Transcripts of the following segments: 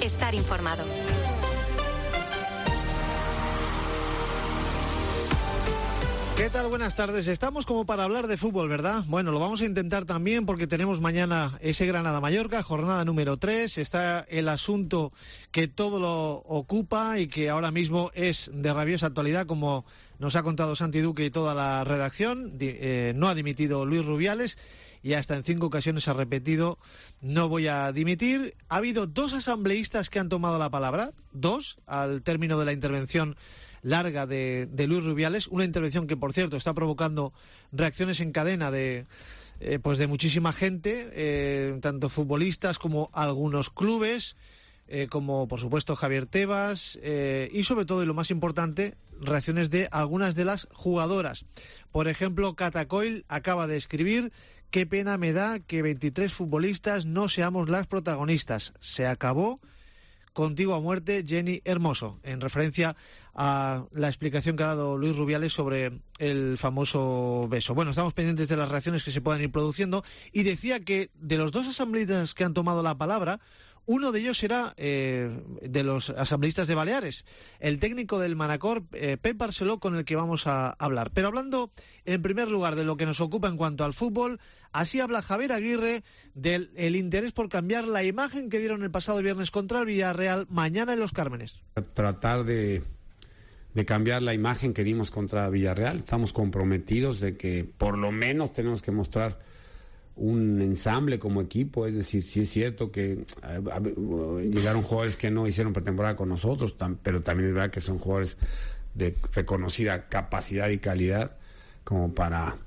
estar informado. ¿Qué tal? Buenas tardes. Estamos como para hablar de fútbol, ¿verdad? Bueno, lo vamos a intentar también porque tenemos mañana ese Granada-Mallorca, jornada número 3. Está el asunto que todo lo ocupa y que ahora mismo es de rabiosa actualidad, como nos ha contado Santi Duque y toda la redacción. No ha dimitido Luis Rubiales y hasta en 5 ocasiones ha repetido: no voy a dimitir. Ha habido 2 asambleístas que han tomado la palabra, 2, al término de la intervención larga de Luis Rubiales, una intervención que, por cierto, está provocando reacciones en cadena de muchísima gente, tanto futbolistas como algunos clubes, como por supuesto Javier Tebas, y sobre todo, y lo más importante, reacciones de algunas de las jugadoras. Por ejemplo, Cata Coll acaba de escribir: qué pena me da que 23 futbolistas no seamos las protagonistas. Se acabó. Contigo a muerte, Jenny Hermoso, en referencia a la explicación que ha dado Luis Rubiales sobre el famoso beso. Bueno, estamos pendientes de las reacciones que se puedan ir produciendo, y decía que de los 2 asambleístas que han tomado la palabra, uno de ellos era de los asambleístas de Baleares, el técnico del Manacor, Pep Barceló, con el que vamos a hablar. Pero hablando en primer lugar de lo que nos ocupa en cuanto al fútbol, así habla Javier Aguirre del interés por cambiar la imagen que dieron el pasado viernes contra el Villarreal, mañana en Los Cármenes. Tratar de cambiar la imagen que dimos contra Villarreal. Estamos comprometidos de que por lo menos tenemos que mostrar un ensamble como equipo. Es decir, sí es cierto que llegaron jugadores que no hicieron pretemporada con nosotros, pero también es verdad que son jugadores de reconocida capacidad y calidad como para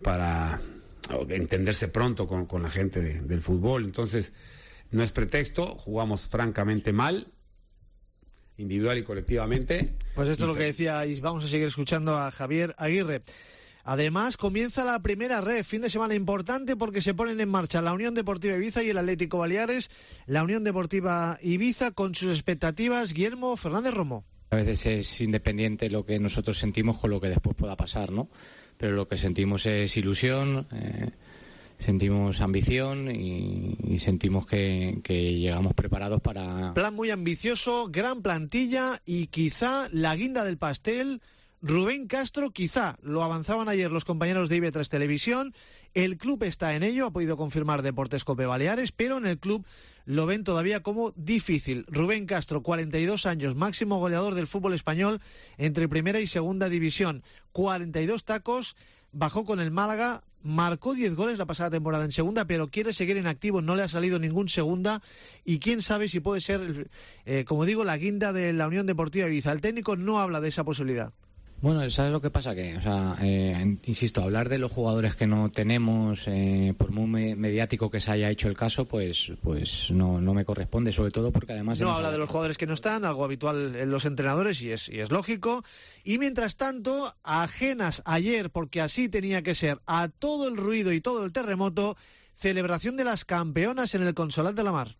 entenderse pronto con la gente del fútbol. Entonces, no es pretexto, jugamos francamente mal, individual y colectivamente. Pues esto es lo que decía, y vamos a seguir escuchando a Javier Aguirre. Además, comienza la primera red, fin de semana importante porque se ponen en marcha la Unión Deportiva Ibiza y el Atlético Baleares. La Unión Deportiva Ibiza con sus expectativas, Guillermo Fernández Romo. A veces es independiente lo que nosotros sentimos con lo que después pueda pasar, ¿no? Pero lo que sentimos es ilusión, sentimos ambición y sentimos que llegamos preparados para... Plan muy ambicioso, gran plantilla y quizá la guinda del pastel, Rubén Castro, quizá, lo avanzaban ayer los compañeros de IB3 Televisión. El club está en ello, ha podido confirmar Deportes Cope Baleares, pero en el club lo ven todavía como difícil. Rubén Castro, 42 años, máximo goleador del fútbol español entre primera y segunda división, 42 tacos, bajó con el Málaga, marcó 10 goles la pasada temporada en segunda, pero quiere seguir en activo, no le ha salido ningún segunda, y quién sabe si puede ser, como digo, la guinda de la Unión Deportiva Ibiza. El técnico no habla de esa posibilidad. Bueno, ¿sabes lo que pasa? Que, insisto, hablar de los jugadores que no tenemos, por muy mediático que se haya hecho el caso, pues no me corresponde, sobre todo porque además... No habla de los jugadores que no están, algo habitual en los entrenadores y es lógico. Y mientras tanto, ajenas ayer, porque así tenía que ser, a todo el ruido y todo el terremoto, celebración de las campeonas en el Consolat de la Mar.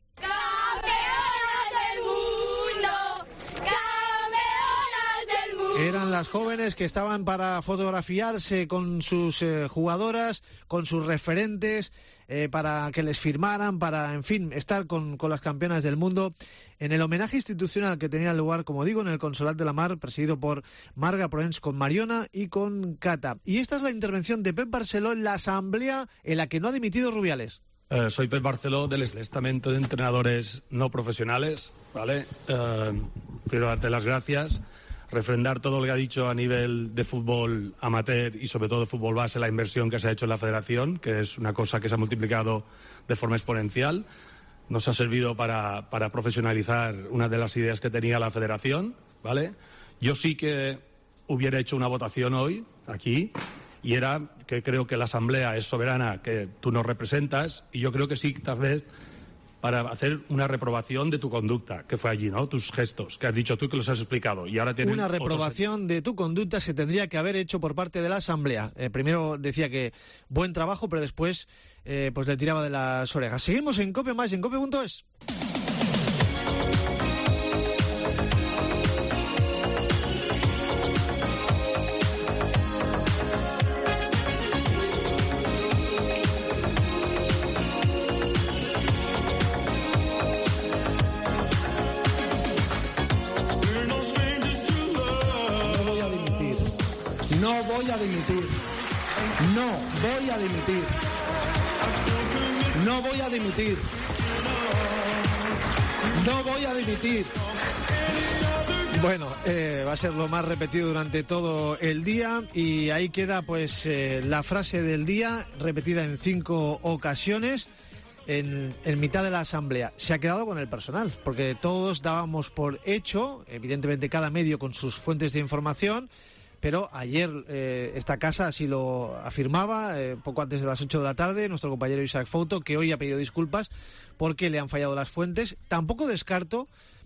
Eran las jóvenes que estaban para fotografiarse con sus jugadoras, con sus referentes, para que les firmaran, para, en fin, estar con las campeonas del mundo en el homenaje institucional que tenía lugar, como digo, en el Consolat de la Mar, presidido por Marga Proens, con Mariona y con Cata. Y esta es la intervención de Pep Barceló en la asamblea en la que no ha dimitido Rubiales. Soy Pep Barceló del estamento de entrenadores no profesionales, ¿vale? Quiero darte las gracias, refrendar todo lo que ha dicho a nivel de fútbol amateur y sobre todo de fútbol base, la inversión que se ha hecho en la federación, que es una cosa que se ha multiplicado de forma exponencial. Nos ha servido para profesionalizar una de las ideas que tenía la federación, ¿vale? Yo sí que hubiera hecho una votación hoy, aquí, y era que creo que la asamblea es soberana, que tú nos representas, y yo creo que sí, tal vez, para hacer una reprobación de tu conducta, que fue allí, ¿no? Tus gestos, que has dicho tú, que los has explicado. Y ahora tienen una reprobación de tu conducta se tendría que haber hecho por parte de la asamblea. Primero decía que buen trabajo, pero después pues le tiraba de las orejas. Seguimos en COPE más, en COPE.es. voy a dimitir. No voy a dimitir. No voy a dimitir. No voy a dimitir. Bueno, va a ser lo más repetido durante todo el día y ahí queda pues la frase del día repetida en 5 ocasiones en mitad de la asamblea. Se ha quedado con el personal porque todos dábamos por hecho, evidentemente cada medio con sus fuentes de información, pero ayer esta casa así lo afirmaba, poco antes de las 8 de la tarde, nuestro compañero Isaac Fouto, que hoy ha pedido disculpas porque le han fallado las fuentes. Tampoco descarto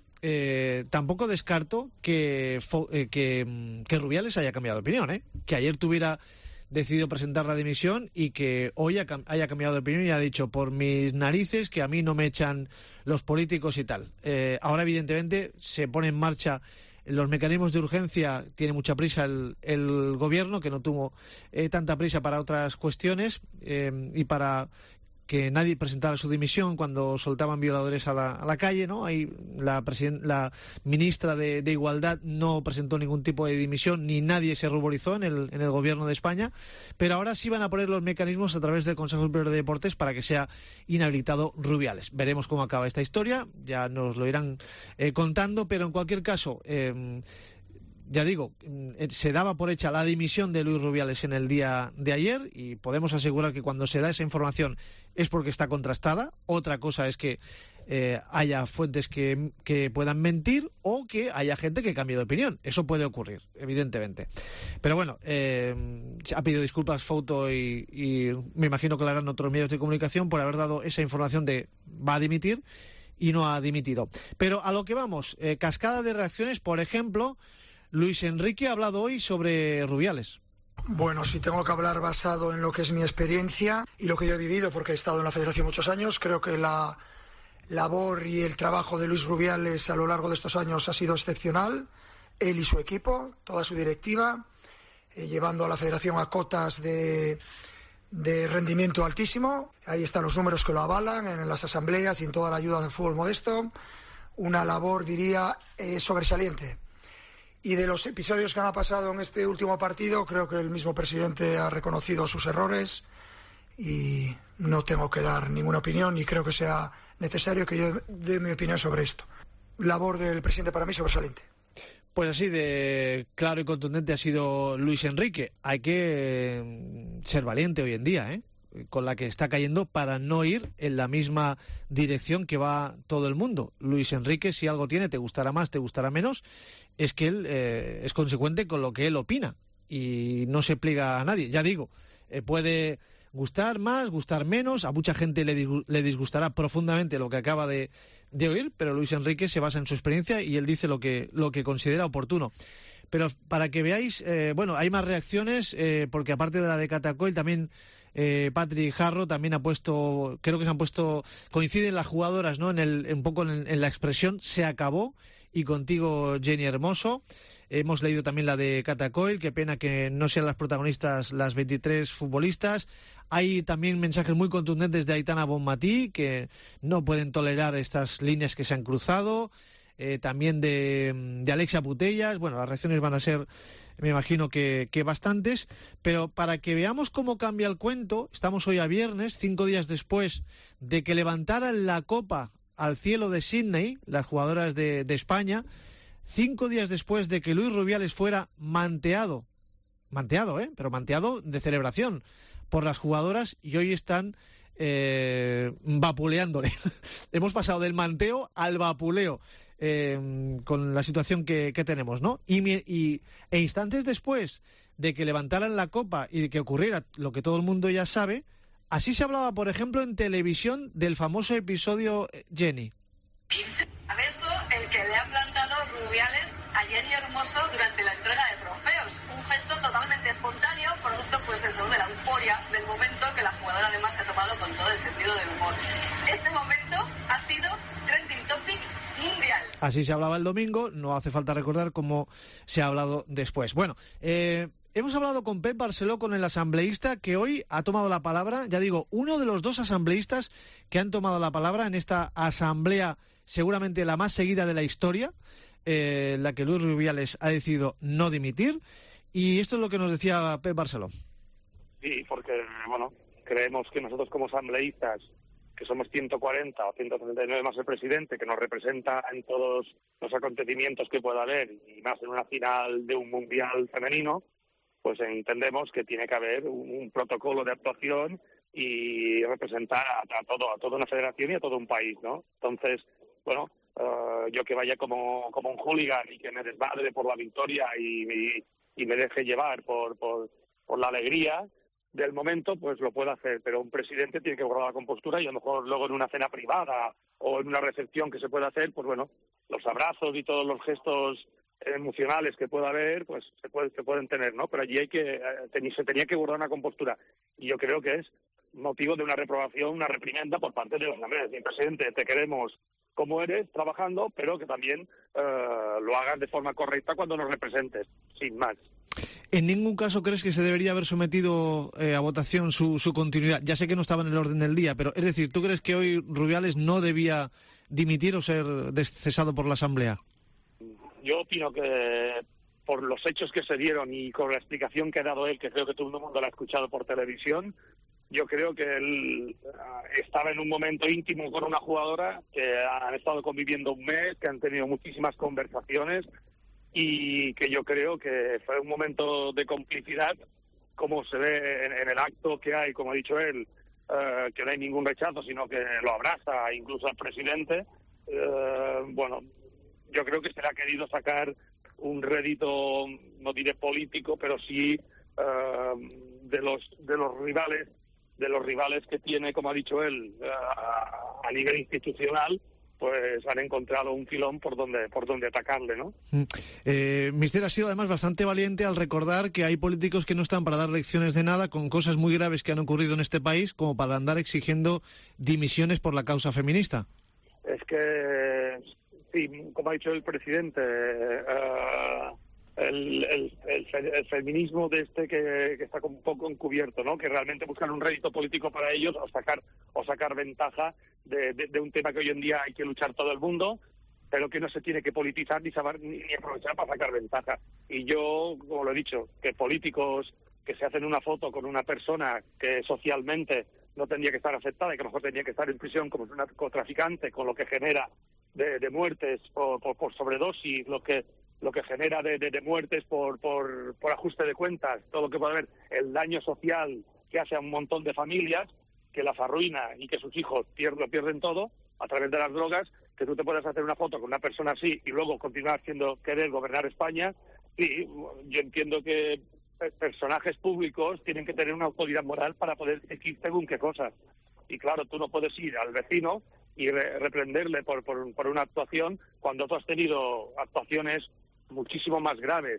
que Rubiales haya cambiado de opinión, que ayer tuviera decidido presentar la dimisión y que hoy haya cambiado de opinión y ha dicho por mis narices que a mí no me echan los políticos y tal. Ahora evidentemente se pone en marcha los mecanismos de urgencia, tiene mucha prisa el gobierno, que no tuvo tanta prisa para otras cuestiones y para que nadie presentara su dimisión cuando soltaban violadores a la calle, ¿no? Ahí la ministra de Igualdad no presentó ningún tipo de dimisión, ni nadie se ruborizó en el gobierno de España, pero ahora sí van a poner los mecanismos a través del Consejo Superior de Deportes para que sea inhabilitado Rubiales. Veremos cómo acaba esta historia, ya nos lo irán contando, pero en cualquier caso, ya digo, se daba por hecha la dimisión de Luis Rubiales en el día de ayer y podemos asegurar que cuando se da esa información es porque está contrastada. Otra cosa es que haya fuentes que puedan mentir o que haya gente que cambie de opinión. Eso puede ocurrir, evidentemente. Pero bueno, ha pedido disculpas Fouto y me imagino que lo harán otros medios de comunicación por haber dado esa información de va a dimitir y no ha dimitido. Pero a lo que vamos, cascada de reacciones, por ejemplo, Luis Enrique ha hablado hoy sobre Rubiales. Bueno, si tengo que hablar basado en lo que es mi experiencia y lo que yo he vivido, porque he estado en la Federación muchos años, creo que la labor y el trabajo de Luis Rubiales a lo largo de estos años ha sido excepcional. Él y su equipo, toda su directiva, llevando a la Federación a cotas de rendimiento altísimo. Ahí están los números que lo avalan en las asambleas y en toda la ayuda del fútbol modesto. Una labor, diría, sobresaliente. Y de los episodios que han pasado en este último partido, creo que el mismo presidente ha reconocido sus errores y no tengo que dar ninguna opinión ni creo que sea necesario que yo dé mi opinión sobre esto. Labor del presidente para mí sobresaliente. Pues así de claro y contundente ha sido Luis Enrique. Hay que ser valiente hoy en día, con la que está cayendo para no ir en la misma dirección que va todo el mundo. Luis Enrique, si algo tiene, te gustará más, te gustará menos, es que él es consecuente con lo que él opina y no se pliega a nadie. Ya digo, puede gustar más, gustar menos, a mucha gente le disgustará profundamente lo que acaba de oír, pero Luis Enrique se basa en su experiencia y él dice lo que considera oportuno. Pero para que veáis, bueno, hay más reacciones, porque aparte de la de Catacoil, también Patrick Harro también ha puesto, creo que se han puesto, coinciden las jugadoras, ¿no? Un poco en la expresión, se acabó, y contigo, Jenny Hermoso. Hemos leído también la de Catacoil, qué pena que no sean las protagonistas las 23 futbolistas. Hay también mensajes muy contundentes de Aitana Bonmatí, que no pueden tolerar estas líneas que se han cruzado. También de Alexia Putellas. Bueno, las reacciones van a ser, me imagino que bastantes, pero para que veamos cómo cambia el cuento, estamos hoy a viernes, 5 días después de que levantaran la copa al cielo de Sydney, las jugadoras de España, 5 días después de que Luis Rubiales fuera manteado, pero manteado de celebración por las jugadoras, y hoy están vapuleándole. Hemos pasado del manteo al vapuleo. Con la situación que tenemos, ¿no? E instantes después de que levantaran la copa y de que ocurriera lo que todo el mundo ya sabe, así se hablaba, por ejemplo, en televisión del famoso episodio Jenny. A beso el que le ha plantado Rubiales a Jenny Hermoso durante la entrega de trofeos. Un gesto totalmente espontáneo, producto, pues eso, de la euforia del momento que la jugadora además se ha tomado con todo el sentido del humor. Este momento ha sido trending topic mundial. Así se hablaba el domingo, no hace falta recordar cómo se ha hablado después. Bueno, hemos hablado con Pep Barceló, con el asambleísta que hoy ha tomado la palabra, ya digo, uno de los dos asambleístas que han tomado la palabra en esta asamblea, seguramente la más seguida de la historia, la que Luis Rubiales ha decidido no dimitir. Y esto es lo que nos decía Pep Barceló. Sí, porque, bueno, creemos que nosotros como asambleístas, que somos 140 o 139 más el presidente, que nos representa en todos los acontecimientos que pueda haber, y más en una final de un mundial femenino, pues entendemos que tiene que haber un protocolo de actuación y representar a toda una federación y a todo un país, ¿no? Entonces, bueno, yo que vaya como un hooligan y que me desmadre por la victoria y me deje llevar por la alegría del momento, pues lo puedo hacer, pero un presidente tiene que guardar la compostura y a lo mejor luego en una cena privada o en una recepción que se pueda hacer, pues bueno, los abrazos y todos los gestos emocionales que pueda haber, pues se pueden tener, ¿no? Pero allí se tenía que guardar una compostura, y yo creo que es motivo de una reprobación, una reprimenda por parte de los Asamblea. Presidente, te queremos como eres, trabajando, pero que también lo hagas de forma correcta cuando nos representes, sin más. ¿En ningún caso crees que se debería haber sometido a votación su continuidad? Ya sé que no estaba en el orden del día, pero es decir, ¿tú crees que hoy Rubiales no debía dimitir o ser cesado por la Asamblea? Yo opino que por los hechos que se dieron y con la explicación que ha dado él, que creo que todo el mundo la ha escuchado por televisión, yo creo que él estaba en un momento íntimo con una jugadora que han estado conviviendo un mes, que han tenido muchísimas conversaciones, y que yo creo que fue un momento de complicidad, como se ve en el acto que hay, como ha dicho él, que no hay ningún rechazo, sino que lo abraza incluso al presidente. Bueno, yo creo que se le ha querido sacar un rédito, no diré político, pero sí de los rivales que tiene, como ha dicho él, a nivel institucional. Pues han encontrado un filón por donde atacarle, ¿no? Mister ha sido además bastante valiente al recordar que hay políticos que no están para dar lecciones de nada con cosas muy graves que han ocurrido en este país, como para andar exigiendo dimisiones por la causa feminista. Es que, sí, como ha dicho el presidente, el feminismo de que está un poco encubierto, ¿no? Que realmente buscan un rédito político para ellos o sacar ventaja de un tema que hoy en día hay que luchar todo el mundo, pero que no se tiene que politizar ni aprovechar para sacar ventaja. Y yo, como lo he dicho, que políticos que se hacen una foto con una persona que socialmente no tendría que estar aceptada y que a lo mejor tendría que estar en prisión como un narcotraficante, con lo que genera de muertes por sobredosis, lo que genera de muertes por ajuste de cuentas, todo lo que puede haber, el daño social que hace a un montón de familias, que las arruina y que sus hijos lo pierden todo a través de las drogas, que tú te puedas hacer una foto con una persona así y luego continuar querer gobernar España. Sí, yo entiendo que personajes públicos tienen que tener una autoridad moral para poder decir según qué cosas. Y claro, tú no puedes ir al vecino y reprenderle por una actuación cuando tú has tenido actuaciones muchísimo más graves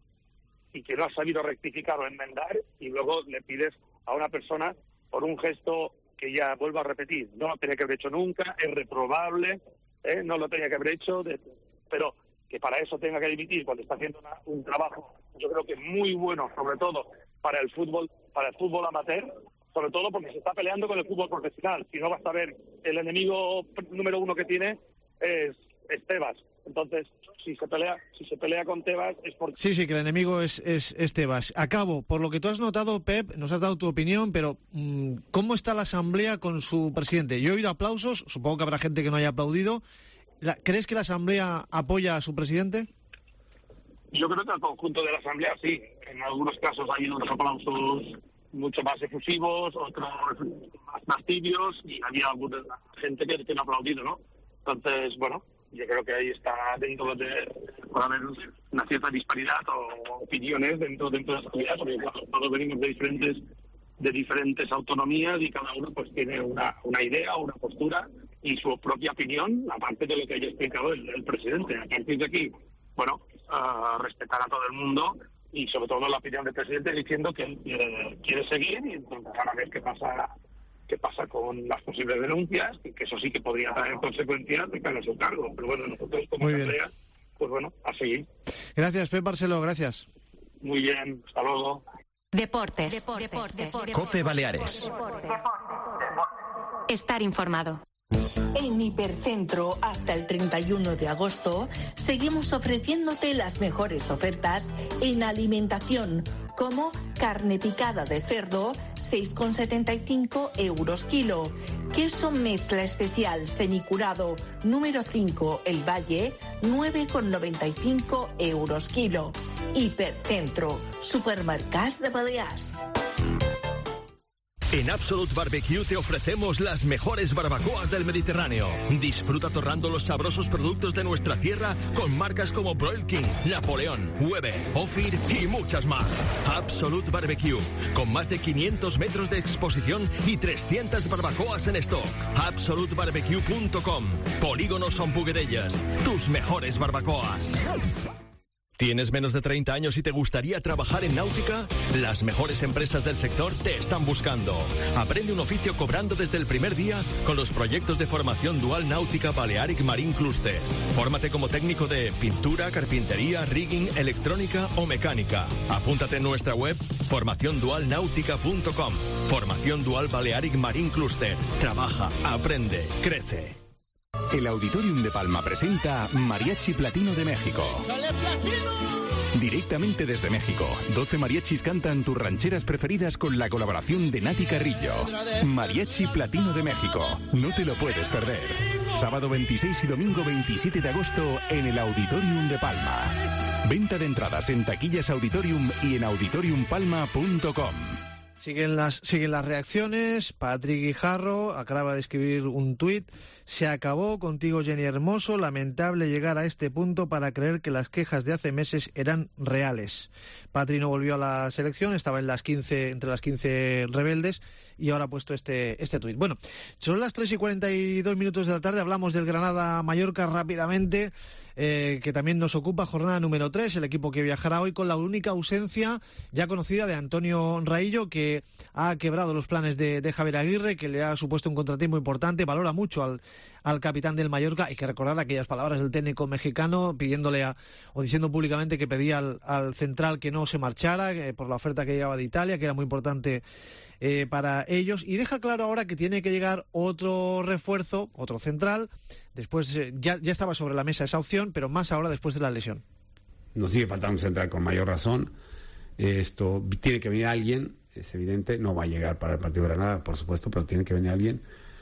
y que no has sabido rectificar o enmendar, y luego le pides a una persona por un gesto que, ya vuelvo a repetir, no lo tenía que haber hecho nunca, es reprobable, no lo tenía que haber hecho, pero que para eso tenga que dimitir cuando está haciendo un trabajo, yo creo que muy bueno, sobre todo para el fútbol amateur, sobre todo porque se está peleando con el fútbol profesional. Si no, vas a ver, el enemigo número uno que tiene es Tebas. Entonces, si se pelea con Tebas es porque... Sí, que el enemigo es Tebas. Acabo, por lo que tú has notado, Pep, nos has dado tu opinión, pero ¿cómo está la Asamblea con su presidente? Yo he oído aplausos, supongo que habrá gente que no haya aplaudido. ¿Crees que la Asamblea apoya a su presidente? Yo creo que al conjunto de la Asamblea sí. En algunos casos ha habido unos aplausos mucho más efusivos, otros más tibios, y había alguna gente que no ha aplaudido, ¿no? Entonces, bueno, yo creo que ahí está dentro de... puede haber una cierta disparidad o opiniones dentro de la sociedad, porque claro, todos venimos de diferentes autonomías y cada uno pues tiene una idea, una postura y su propia opinión, aparte de lo que haya explicado el presidente. A partir de aquí, bueno, respetar a todo el mundo y sobre todo la opinión del presidente diciendo que él quiere seguir y entonces a ver qué pasa con las posibles denuncias, y que eso sí que podría traer consecuencias de cara a su cargo. Pero bueno, nosotros como Asamblea, pues bueno, a seguir. Gracias, Pep Barceló, gracias. Muy bien, hasta luego. Deportes. COPE Baleares. Estar informado. En Hipercentro, hasta el 31 de agosto, seguimos ofreciéndote las mejores ofertas en alimentación, como carne picada de cerdo, 6,75 € kilo, queso mezcla especial semicurado número 5 El Valle, 9,95 € kilo. Hipercentro, supermercats de Balears. En Absolute Barbecue te ofrecemos las mejores barbacoas del Mediterráneo. Disfruta torrando los sabrosos productos de nuestra tierra con marcas como Broil King, Napoleón, Weber, Ophir y muchas más. Absolute Barbecue, con más de 500 metros de exposición y 300 barbacoas en stock. AbsoluteBarbecue.com. Polígono Son Puguedellas, tus mejores barbacoas. ¿Tienes menos de 30 años y te gustaría trabajar en náutica? Las mejores empresas del sector te están buscando. Aprende un oficio cobrando desde el primer día con los proyectos de formación dual náutica Balearic Marine Cluster. Fórmate como técnico de pintura, carpintería, rigging, electrónica o mecánica. Apúntate en nuestra web formaciondualnautica.com. Formación Dual Balearic Marine Cluster. Trabaja, aprende, crece. El Auditorium de Palma presenta Mariachi Platino de México. ¡Chale Platino! Directamente desde México, 12 mariachis cantan tus rancheras preferidas con la colaboración de Nati Carrillo. Mariachi Platino de México. No te lo puedes perder. Sábado 26 y domingo 27 de agosto en el Auditorium de Palma. Venta de entradas en Taquillas Auditorium y en auditoriumpalma.com. Siguen las reacciones. Patrick Guijarro acaba de escribir un tuit. Se acabó contigo, Jenny Hermoso. Lamentable llegar a este punto para creer que las quejas de hace meses eran reales. Patrick no volvió a la selección, estaba en entre las 15 rebeldes y ahora ha puesto este tuit. Bueno, son las 3:42 de la tarde. Hablamos del Granada-Mallorca rápidamente. Que también nos ocupa, jornada número 3, el equipo que viajará hoy con la única ausencia ya conocida de Antonio Raillo, que ha quebrado los planes de Javier Aguirre, que le ha supuesto un contratiempo importante. Valora mucho al capitán del Mallorca. Hay que recordar aquellas palabras del técnico mexicano pidiéndole o diciendo públicamente que pedía al central que no se marchara por la oferta que llegaba de Italia, que era muy importante para ellos, y deja claro ahora que tiene que llegar otro refuerzo, otro central. Después ya estaba sobre la mesa esa opción, pero más ahora después de la lesión. Nos sigue faltando un central con mayor razón. Esto tiene que venir alguien, es evidente, no va a llegar para el partido de Granada, por supuesto, pero tiene que venir alguien.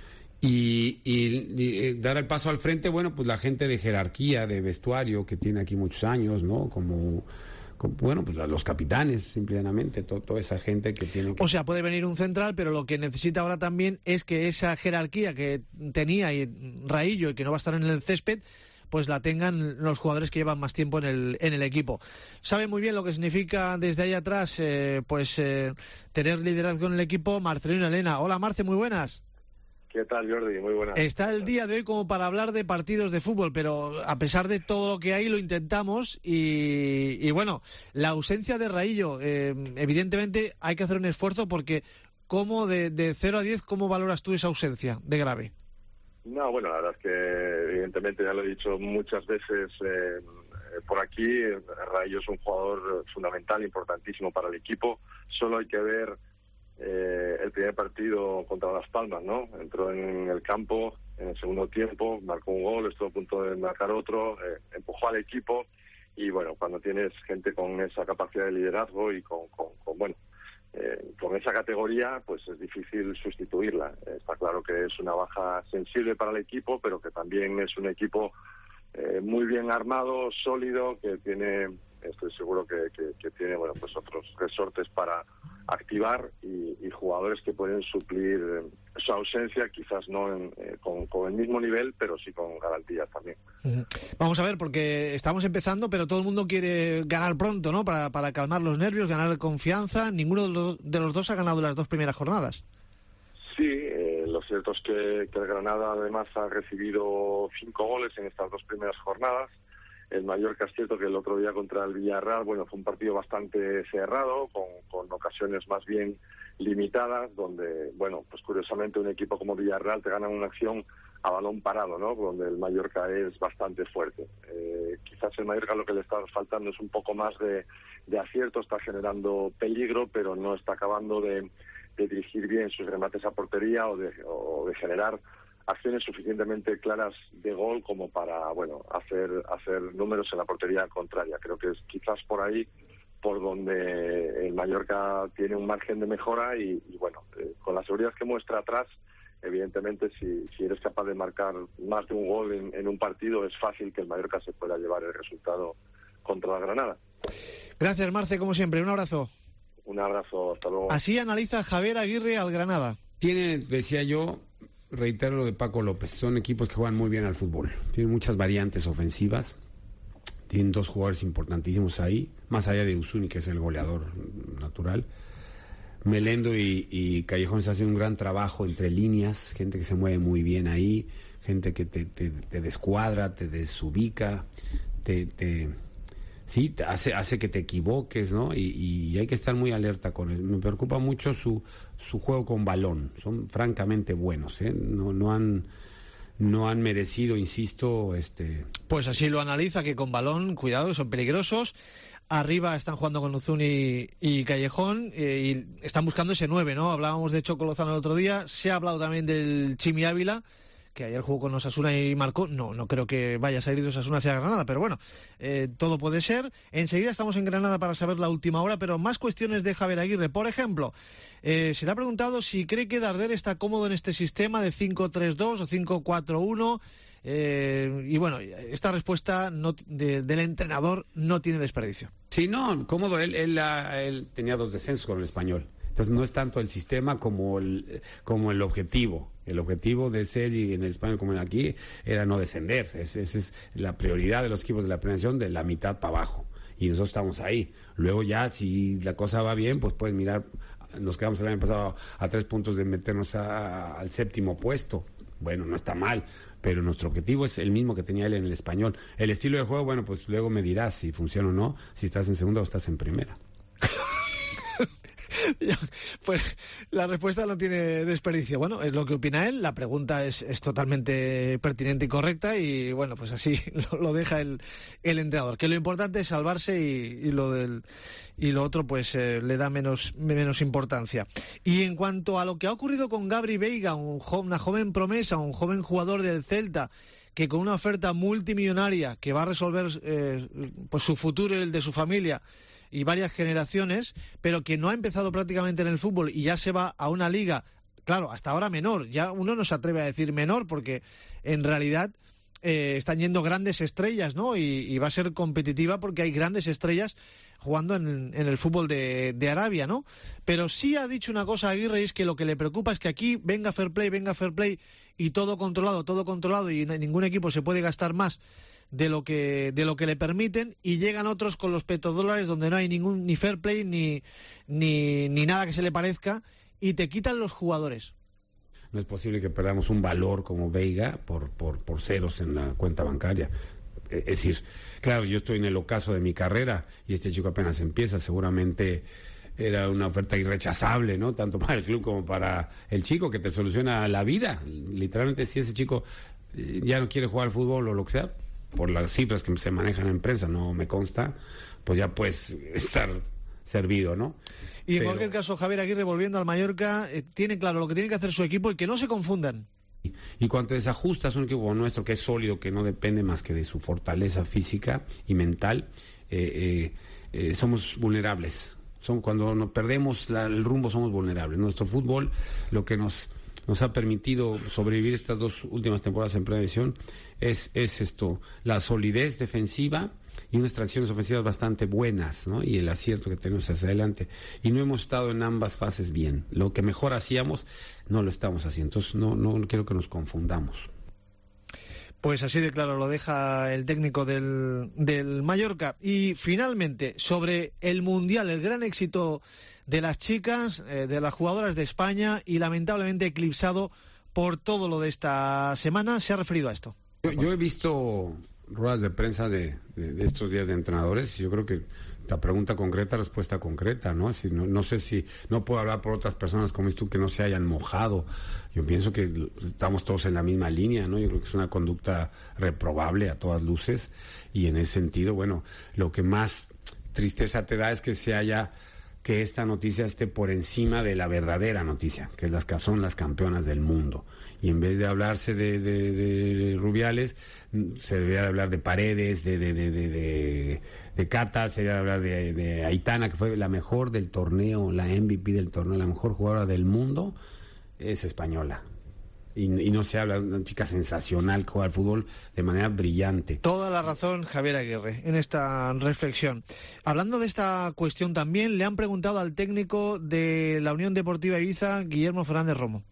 Y dar el paso al frente, bueno, pues la gente de jerarquía, de vestuario, que tiene aquí muchos años, ¿no? Como bueno, pues los capitanes, simplemente, toda esa gente que tiene que... O sea, puede venir un central, pero lo que necesita ahora también es que esa jerarquía que tenía Raillo y que no va a estar en el césped, pues la tengan los jugadores que llevan más tiempo en el equipo. Sabe muy bien lo que significa desde ahí atrás, tener liderazgo en el equipo. Marcelino Elena. Hola, Marce, muy buenas. ¿Qué tal, Jordi? Muy buenas. Está el día de hoy como para hablar de partidos de fútbol, pero a pesar de todo lo que hay lo intentamos y bueno, la ausencia de Raillo, evidentemente hay que hacer un esfuerzo porque ¿cómo de 0 a 10, cómo valoras tú esa ausencia de grave? No, bueno, la verdad es que evidentemente ya lo he dicho muchas veces por aquí, Raillo es un jugador fundamental, importantísimo para el equipo. Solo hay que ver el primer partido contra Las Palmas, ¿no? Entró en el campo en el segundo tiempo, marcó un gol, estuvo a punto de marcar otro, empujó al equipo y bueno, cuando tienes gente con esa capacidad de liderazgo y con esa categoría, pues es difícil sustituirla. Está claro que es una baja sensible para el equipo, pero que también es un equipo muy bien armado, sólido, que tiene, estoy seguro que tiene, bueno, pues otros resortes para activar y jugadores que pueden suplir su ausencia, quizás no con el mismo nivel, pero sí con garantías también. Vamos a ver, porque estamos empezando, pero todo el mundo quiere ganar pronto, ¿no? Para calmar los nervios, ganar confianza. Ninguno de los dos ha ganado las 2 primeras jornadas. Sí, lo cierto es que el Granada además ha recibido 5 goles en estas 2 primeras jornadas. El Mallorca es cierto que el otro día contra el Villarreal, bueno, fue un partido bastante cerrado, con ocasiones más bien limitadas, donde, bueno, pues curiosamente un equipo como Villarreal te gana una acción a balón parado, ¿no? Donde el Mallorca es bastante fuerte. Quizás el Mallorca lo que le está faltando es un poco más de acierto, está generando peligro, pero no está acabando de dirigir bien sus remates a portería o de generar acciones suficientemente claras de gol como para, hacer números en la portería contraria. Creo que es quizás por ahí por donde el Mallorca tiene un margen de mejora y con la seguridad que muestra atrás, evidentemente si eres capaz de marcar más de un gol en un partido, es fácil que el Mallorca se pueda llevar el resultado contra la Granada. Gracias, Marce, como siempre, un abrazo. Un abrazo, hasta luego. Así analiza Javier Aguirre al Granada. Decía yo, reitero lo de Paco López, son equipos que juegan muy bien al fútbol, tienen muchas variantes ofensivas, tienen dos jugadores importantísimos ahí, más allá de Uzuni, que es el goleador natural. Melendo y Callejón se hacen un gran trabajo entre líneas, gente que se mueve muy bien ahí, gente que te descuadra, te desubica, hace que te equivoques, ¿no? Y hay que estar muy alerta con él. Me preocupa mucho su juego con balón. Son francamente buenos, ¿eh? No han merecido, insisto, Pues así lo analiza, que con balón, cuidado, que son peligrosos. Arriba están jugando con Uzuni y Callejón y están buscando ese 9, ¿no? Hablábamos de Choco Lozano el otro día, se ha hablado también del Chimi Ávila, que ayer jugó con Osasuna y marcó. No creo que vaya a salir de Osasuna hacia Granada, pero bueno, todo puede ser. Enseguida estamos en Granada para saber la última hora, pero más cuestiones de Javier Aguirre. Por ejemplo, se le ha preguntado si cree que Darder está cómodo en este sistema de 5-3-2 o 5-4-1. Y bueno, esta respuesta del entrenador no tiene desperdicio. Sí, no, cómodo. Él tenía 2 descensos con el Español. Entonces no es tanto el sistema como el objetivo. El objetivo de Sergi en el Español como en aquí era no descender. Esa es la prioridad de los equipos de la prevención, de la mitad para abajo. Y nosotros estamos ahí. Luego ya, si la cosa va bien, pues pueden mirar. Nos quedamos el año pasado a 3 puntos de meternos al 7º puesto. Bueno, no está mal, pero nuestro objetivo es el mismo que tenía él en el Español. El estilo de juego, bueno, pues luego me dirás si funciona o no, si estás en segunda o estás en primera. Pues la respuesta no tiene desperdicio. Bueno, es lo que opina él, la pregunta es totalmente pertinente y correcta y bueno, pues así lo deja el entrenador. Que lo importante es salvarse y lo otro pues le da menos importancia. Y en cuanto a lo que ha ocurrido con Gabri Veiga, una joven promesa, un joven jugador del Celta, que con una oferta multimillonaria que va a resolver pues su futuro y el de su familia y varias generaciones, pero que no ha empezado prácticamente en el fútbol y ya se va a una liga, claro, hasta ahora menor, ya uno no se atreve a decir menor porque en realidad están yendo grandes estrellas, ¿no? Y va a ser competitiva porque hay grandes estrellas jugando en el fútbol de Arabia, ¿no? Pero sí ha dicho una cosa Aguirre, y es que lo que le preocupa es que aquí venga fair play y todo controlado y ningún equipo se puede gastar más de lo que le permiten y llegan otros con los petrodólares donde no hay ni fair play ni nada que se le parezca y te quitan los jugadores. No es posible que perdamos un valor como Veiga por ceros en la cuenta bancaria. Es decir, claro, yo estoy en el ocaso de mi carrera y este chico apenas empieza, seguramente era una oferta irrechazable, ¿no? Tanto para el club como para el chico, que te soluciona la vida. Literalmente, si ese chico ya no quiere jugar al fútbol o lo que sea, por las cifras que se manejan en prensa, no me consta, pues ya puedes estar servido, ¿no? Y en cualquier caso, Javier Aguirre, volviendo al Mallorca, tiene claro lo que tiene que hacer su equipo y que no se confundan. Y cuando desajustas un equipo nuestro que es sólido, que no depende más que de su fortaleza física y mental, somos vulnerables. Cuando nos perdemos el rumbo somos vulnerables. Nuestro fútbol, lo que nos ha permitido sobrevivir estas 2 últimas temporadas en prevención es esto, la solidez defensiva y unas transiciones ofensivas bastante buenas, ¿no? Y el acierto que tenemos hacia adelante. Y no hemos estado en ambas fases bien. Lo que mejor hacíamos, no lo estamos haciendo. Entonces, no quiero que nos confundamos. Pues así de claro lo deja el técnico del Mallorca. Y finalmente, sobre el Mundial, el gran éxito de las chicas, de las jugadoras de España y lamentablemente eclipsado por todo lo de esta semana, se ha referido a esto. Yo he visto ruedas de prensa de estos días de entrenadores y yo creo que la pregunta concreta, respuesta concreta, ¿no? No sé si, no puedo hablar por otras personas como tú que no se hayan mojado. Yo pienso que estamos todos en la misma línea, ¿no? Yo creo que es una conducta reprobable a todas luces y en ese sentido, bueno, lo que más tristeza te da es que se haya que esta noticia esté por encima de la verdadera noticia, que son las campeonas del mundo. Y en vez de hablarse de Rubiales, se debería hablar de Paredes, de Cata, se debería hablar de Aitana, que fue la mejor del torneo, la MVP del torneo, la mejor jugadora del mundo, es española. Y no se habla de una chica sensacional que juega al fútbol de manera brillante. Toda la razón, Javier Aguirre, en esta reflexión. Hablando de esta cuestión también, le han preguntado al técnico de la Unión Deportiva Ibiza, Guillermo Fernández Romo.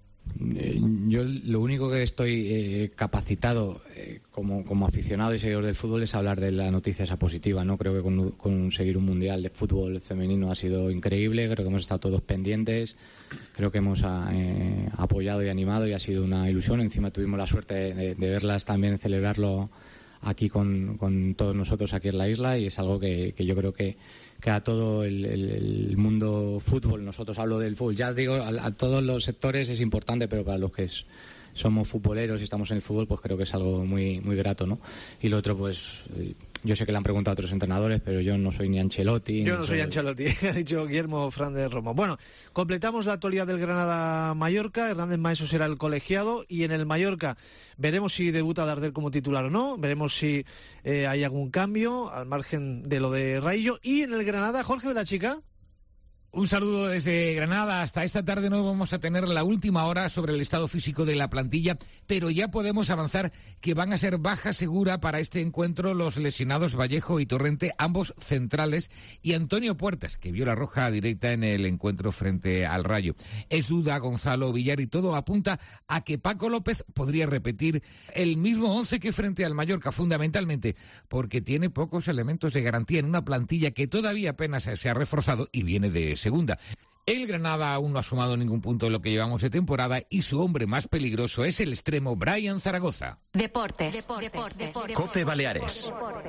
Yo lo único que estoy capacitado como aficionado y seguidor del fútbol es hablar de la noticia esa positiva, ¿no? Creo que conseguir un mundial de fútbol femenino ha sido increíble, creo que hemos estado todos pendientes, creo que hemos apoyado y animado y ha sido una ilusión. Encima tuvimos la suerte de verlas también, celebrarlo aquí con todos nosotros aquí en la isla, y es algo que yo creo que a todo el mundo fútbol, nosotros hablo del fútbol, ya digo, a todos los sectores es importante, pero para los que somos futboleros y estamos en el fútbol, pues creo que es algo muy, muy grato, ¿no? Y lo otro, pues yo sé que le han preguntado a otros entrenadores, pero yo no soy ni Ancelotti. Yo no soy Ancelotti, ha dicho Guillermo Fernández Romo. Bueno, completamos la actualidad del Granada-Mallorca. Hernández Maeso será el colegiado, y en el Mallorca veremos si debuta Darder como titular o no, veremos si hay algún cambio al margen de lo de Raillo. Y en el Granada, Jorge de la Chica. Un saludo desde Granada. Hasta esta tarde no vamos a tener la última hora sobre el estado físico de la plantilla, pero ya podemos avanzar que van a ser baja segura para este encuentro los lesionados Vallejo y Torrente, ambos centrales, y Antonio Puertas, que vio la roja directa en el encuentro frente al Rayo. Es duda Gonzalo Villar, y todo apunta a que Paco López podría repetir el mismo 11 que frente al Mallorca, fundamentalmente porque tiene pocos elementos de garantía en una plantilla que todavía apenas se ha reforzado y viene de segunda. El Granada aún no ha sumado ningún punto de lo que llevamos de temporada, y su hombre más peligroso es el extremo Brian Zaragoza. Deportes. COPE Baleares.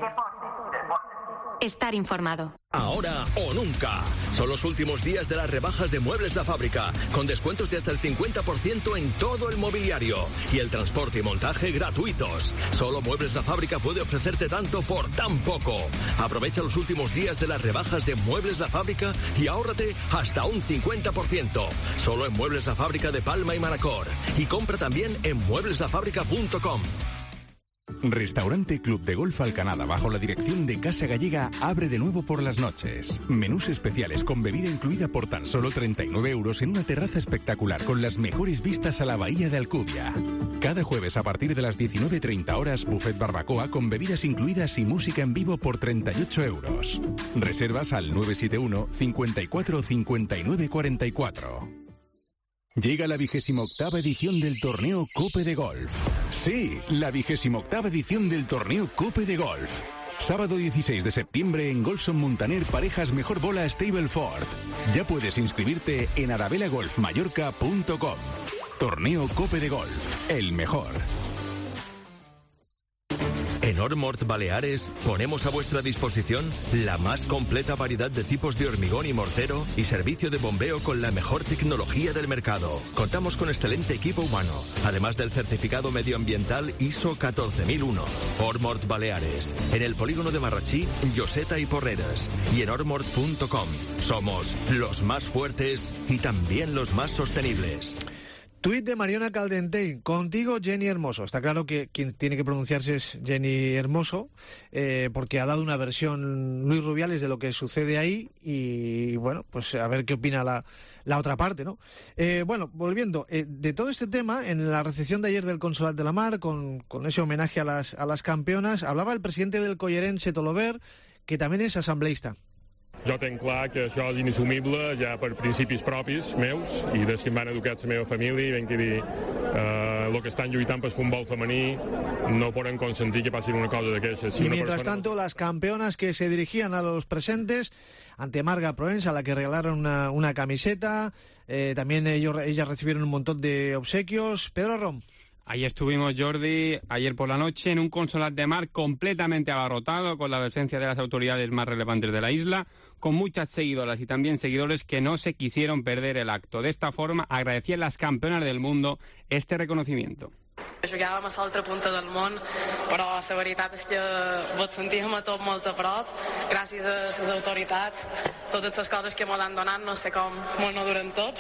Estar informado. Ahora o nunca. Son los últimos días de las rebajas de Muebles La Fábrica, con descuentos de hasta el 50% en todo el mobiliario y el transporte y montaje gratuitos. Solo Muebles La Fábrica puede ofrecerte tanto por tan poco. Aprovecha los últimos días de las rebajas de Muebles La Fábrica y ahórrate hasta un 50%. Solo en Muebles La Fábrica de Palma y Manacor. Y compra también en muebleslafábrica.com. Restaurante Club de Golf Alcanada, bajo la dirección de Casa Gallega, abre de nuevo por las noches. Menús especiales con bebida incluida por tan solo 39 euros en una terraza espectacular con las mejores vistas a la bahía de Alcudia. Cada jueves a partir de las 19:30 horas, buffet barbacoa con bebidas incluidas y música en vivo por 38 euros. Reservas al 971 54 59 44. Llega la 28ª edición del torneo Cope de Golf. Sí, la 28ª edición del torneo Cope de Golf. Sábado 16 de septiembre en Golson Montaner, parejas mejor bola Stableford. Ya puedes inscribirte en arabelagolfmallorca.com. Torneo Cope de Golf, el mejor. En Ormort Baleares ponemos a vuestra disposición la más completa variedad de tipos de hormigón y mortero y servicio de bombeo con la mejor tecnología del mercado. Contamos con excelente equipo humano, además del certificado medioambiental ISO 14001. Ormort Baleares, en el polígono de Marrachí, Lloseta y Porreres, y en ormort.com. Somos los más fuertes y también los más sostenibles. Tuit de Mariona Caldentey. Contigo, Jenny Hermoso. Está claro que quien tiene que pronunciarse es Jenny Hermoso, porque ha dado una versión Luis Rubiales de lo que sucede ahí, y bueno, pues a ver qué opina la otra parte, ¿no? Bueno, volviendo, de todo este tema, en la recepción de ayer del Consolat de la Mar, con ese homenaje a las campeonas, hablaba el presidente del Collerense, Tolover, que también és assembleista. Jo tenc clar que això és inassumible ja per principis propis meus i de si em van educar la meva família, i ben que dir el que estan lluitant per futbol femení no poden consentir que passi una cosa d'aquestes. Y mientras tanto, las campeonas que se dirigían a los presentes ante Marga Proens, a la que regalaron una camiseta, también ellas recibieron un montón de obsequios. Pedro Rom. Ahí estuvimos, Jordi, ayer por la noche en un Consolat de Mar completamente abarrotado, con la presencia de las autoridades más relevantes de la isla, con muchas seguidoras y también seguidores que no se quisieron perder el acto. De esta forma agradecían las campeonas del mundo este reconocimiento. Jugàvem a l'altra punta del món, però la veritat és que ens sentíem a tot molt a prop, gràcies a les autoritats, totes les coses que ens han donat, no sé com ens no duren tot.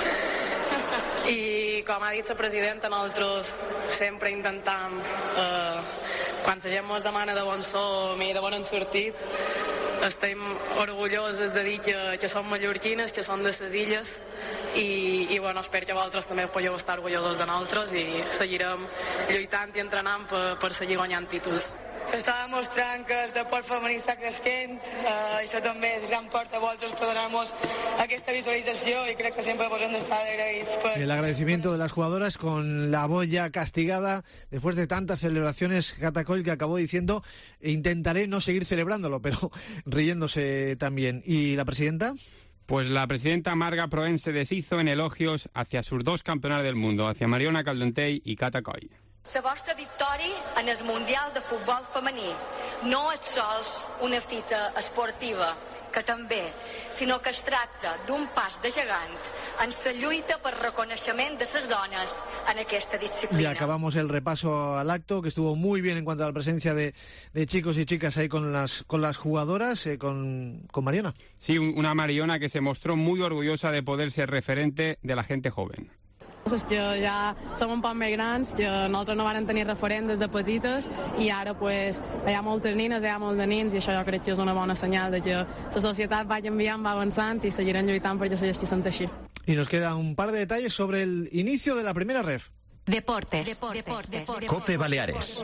I com ha dit la presidenta, nosaltres sempre intentem, quan la gent ens demana de bon som i de bon ensortit, estem orgulloses de dir que som mallorquines, que som de les illes i bueno, espero que vosaltres també podeu estar orgullosos de nosaltres i seguirem lluitant i entrenant per seguir guanyant títols. S'està demostrant que el deport femení està creixent, això també és gran part a vosaltres per donar-nos aquesta visualització y creo que siempre podemos estar agradecidos. El agradecimiento de las jugadoras con la boya castigada después de tantas celebraciones. Cata Coll, que acabó diciendo: intentaré no seguir celebrándolo, pero riéndose también. ¿Y la presidenta? Pues la presidenta Marga Proen se deshizo en elogios hacia sus dos campeonas del mundo, hacia Mariona Caldentey y Cata Coll. La vostra victòria en el Mundial de Futbol Femení no és sols una fita esportiva, que també, sinó que es tracta d'un pas de gegant en la lluita per reconeixement de les dones en aquesta disciplina. Y acabamos el repaso al acto, que estuvo muy bien en cuanto a la presencia de chicos y chicas ahí con las jugadoras, con Mariona. Sí, una Mariona que se mostró muy orgullosa de poder ser referente de la gente joven. Que ja som un poc més grans, que nosaltres no vam tenir referent des de petites i ara pues, hi ha moltes nines, hi ha molts de nins i això jo crec que és una bona senyal de que la societat va canviant, va avançant i seguirem lluitant perquè segueixi sent així. Y nos queda un par de detalles sobre el inicio de la primera ref. Deportes. COPE Baleares.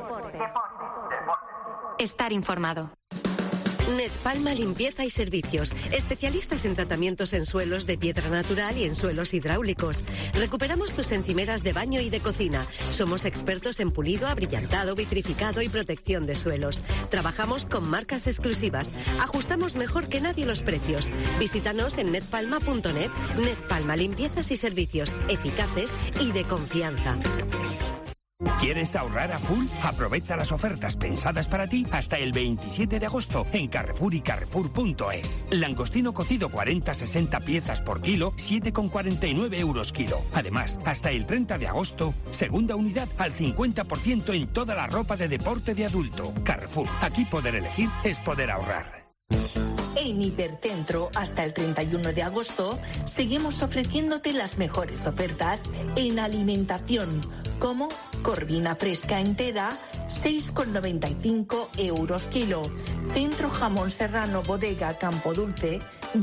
Estar informado. Netpalma Limpieza y Servicios, especialistas en tratamientos en suelos de piedra natural y en suelos hidráulicos. Recuperamos tus encimeras de baño y de cocina. Somos expertos en pulido, abrillantado, vitrificado y protección de suelos. Trabajamos con marcas exclusivas. Ajustamos mejor que nadie los precios. Visítanos en netpalma.net. Netpalma Limpiezas y Servicios, eficaces y de confianza. ¿Quieres ahorrar a full? Aprovecha las ofertas pensadas para ti hasta el 27 de agosto en Carrefour y Carrefour.es. Langostino cocido 40-60 piezas por kilo, 7,49 euros kilo. Además, hasta el 30 de agosto, segunda unidad al 50% en toda la ropa de deporte de adulto. Carrefour, aquí poder elegir es poder ahorrar. En Hipercentro, hasta el 31 de agosto, seguimos ofreciéndote las mejores ofertas en alimentación, como corvina fresca entera, 6,95 euros kilo. Centro jamón serrano bodega Campo Dulce,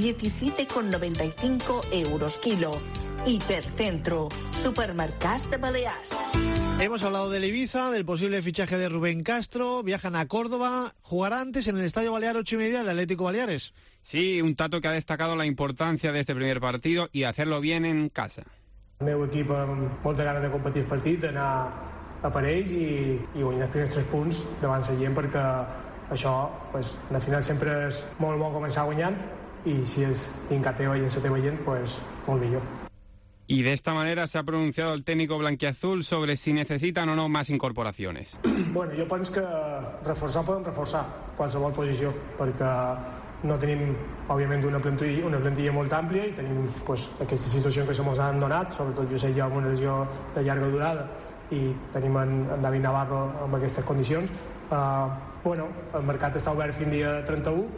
17,95 euros kilo. Hipercentro, supermercats de Balears. Hemos hablado del Ibiza, del posible fichaje de Rubén Castro, viajan a Córdoba, jugará antes en el Estadio Balear 8:30 el Atlético Baleares. Sí, un Tato que ha destacado la importancia de este primer partido y hacerlo bien en casa. El meu equip amb molta ganes de competir el partit, anar a per ells i guanyar els primers 3 punts davant la gent, perquè això, pues, al final sempre és molt bo començar guanyant i si és dins a teva i en la teva gent, pues, molt millor. Y de esta manera se ha pronunciado el técnico blanquiazul sobre si necesitan o no más incorporaciones. Bueno, jo penso que reforçar podem reforçar qualsevol posició, perquè no tenim, òbviament, una plantilla molt àmplia i tenim pues, aquesta situació que se ens han donat, sobretot jo sé ja amb una lesió de llarga durada i tenim en David Navarro amb aquestes condicions. Bueno, el mercat està obert fins dia 31.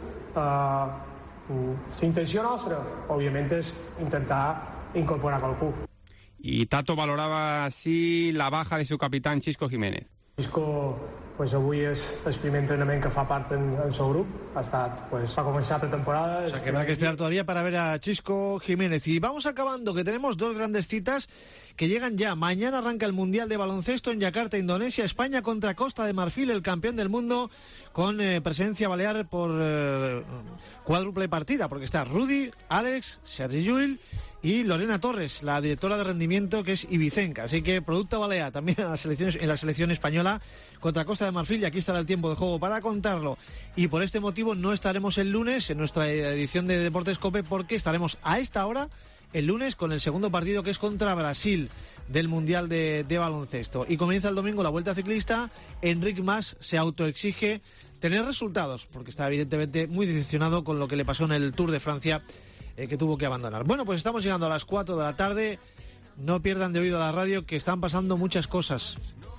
La intenció nostra, òbviament, és intentar incorporar qualcú. Y Tato valoraba así la baja de su capitán Xisco Jiménez. Xisco, pues avui és el primer entrenament que fa part en el seu grup. Ha estat, pues, va començar pretemporada. O sea, que habrá que esperar todavía para ver a Xisco Jiménez. Y vamos acabando, que tenemos 2 grandes citas que llegan ya. Mañana arranca el Mundial de Baloncesto en Yakarta, Indonesia. España contra Costa de Marfil, el campeón del mundo, con presencia balear por cuádruple partida, porque está Rudy, Alex, Sergi Llull y Lorena Torres, la directora de rendimiento, que es ibicenca. Así que producto balear también en la selección española contra Costa de Marfil, y aquí estará el tiempo de juego para contarlo. Y por este motivo no estaremos el lunes en nuestra edición de Deportes COPE, porque estaremos a esta hora el lunes con el segundo partido, que es contra Brasil del Mundial de Baloncesto. Y comienza el domingo la Vuelta Ciclista. Enric Mas se autoexige tener resultados, porque está evidentemente muy decepcionado con lo que le pasó en el Tour de Francia, que tuvo que abandonar. Bueno, pues estamos llegando a las 4 de la tarde. no pierdan de oído la radio, que están pasando muchas cosas.